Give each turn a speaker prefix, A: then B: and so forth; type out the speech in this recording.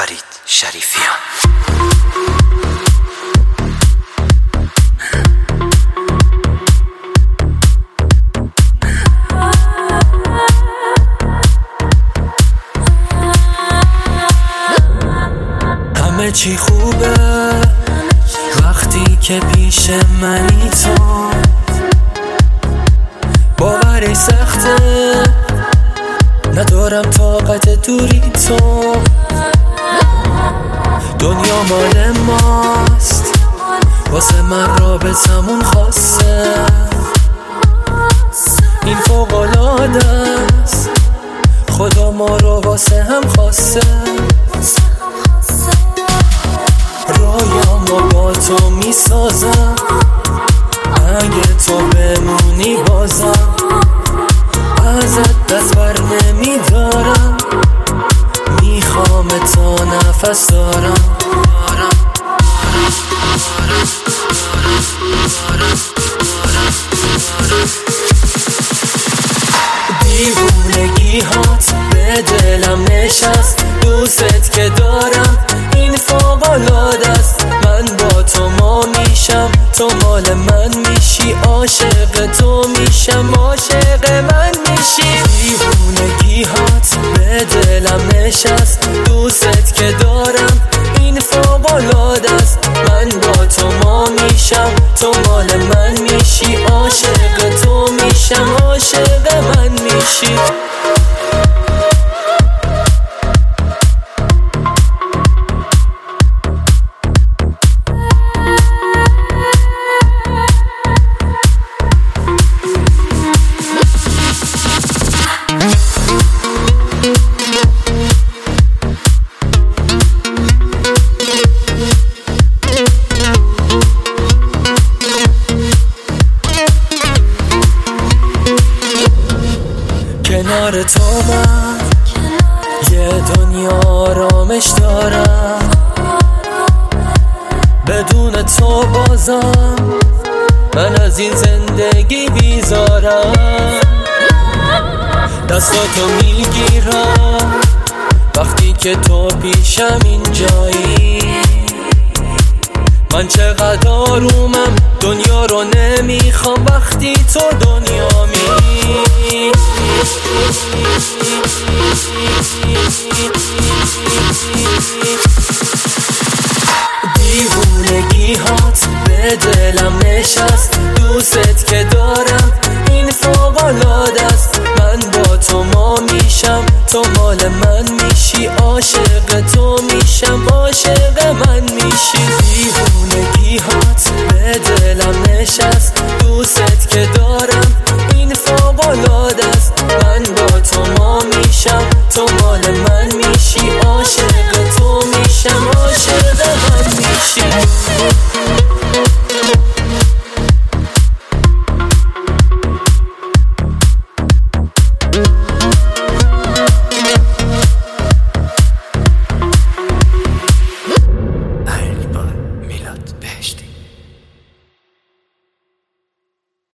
A: فرید شریفیان.
B: همه چی خوبه وقتی که پیش منی تو، باوری سخته ندارم طاقت دوری تو. دنیا مال ماست واسه من رابطمون خاصه، این فوق‌العاده است خدا ما رو واسه هم خواسته. رایامو با تو میسازم اگه تو بمونی بازم، ازت دست بر نمیدارم میخوام تا نفس دارم. دیوونگی هات به دلم نشست، دوست که دارم این فوق‌العاده است. من با تو ما میشم تو مال من میشی، عاشق تو میشم عاشق من میشی. دیوونگی هات به دلم نشست، دوست که دارم این فوق‌العاده است. من با تو ما میشم تو مال من میشی، عاشق تو میشم عاشق من میشی. کنار تو من یه دنیا آرامش دارم، بدون تو بازم من از این زندگی بیزارم. دستاتو میگیرم وقتی که تو پیشم اینجایی، من چقدر آرومم دنیا رو نمیخوام وقتی تو دنیامی. دیوونگی هات به دلم نشست، دوست که دارم این فوق‌العاده است. من با تو ما میشم تو مال من میشی، عاشق تو میشم عاشق من میشی.